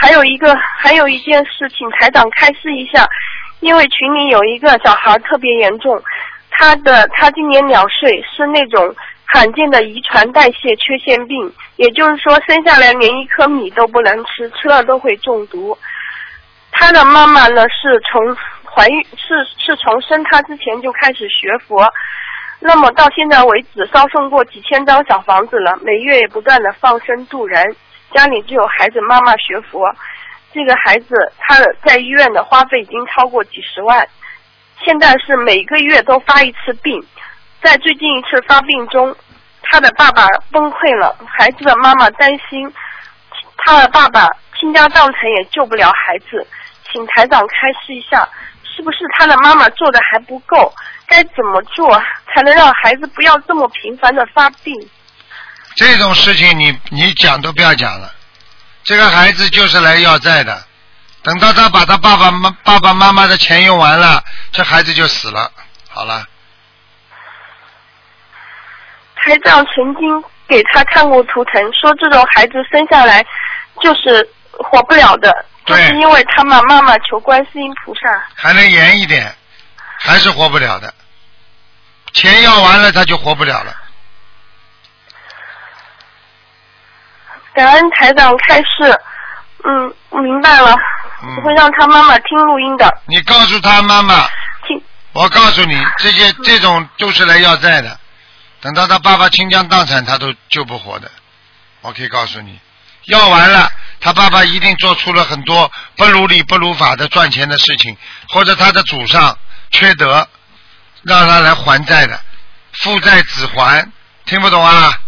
还有一件事情，台长开示一下，因为群里有一个小孩特别严重，他今年2岁，是那种罕见的遗传代谢缺陷病，也就是说生下来连一颗米都不能吃，吃了都会中毒。他的妈妈呢是从怀孕是从生他之前就开始学佛，那么到现在为止烧送过几千张小房子了，每月也不断的放生度人，家里只有孩子妈妈学佛。这个孩子他在医院的花费已经超过几十万，现在是每个月都发一次病，在最近一次发病中，他的爸爸崩溃了，孩子的妈妈担心他的爸爸倾家荡产也救不了孩子，请台长开示一下，是不是他的妈妈做的还不够，该怎么做才能让孩子不要这么频繁的发病？ 这种事情你讲都不要讲了，这个孩子就是来要债的，等到他把他爸爸妈妈的钱用完了，这孩子就死了。好了。 台长曾经给他看过图腾，说这种孩子生下来就是活不了的，就是因为他妈妈求观世音菩萨。 还能严一点，还是活不了的，钱要完了他就活不了了。 感恩台长开示，明白了，我会让他妈妈听录音的。 你告诉他妈妈，我告诉你，这种都是来要债的，等到他爸爸倾家荡产他都救不活的，我可以告诉你，要完了他爸爸一定做出了很多不如理不如法的赚钱的事情，或者他的祖上缺德让他来还债的，父债子还，听不懂啊？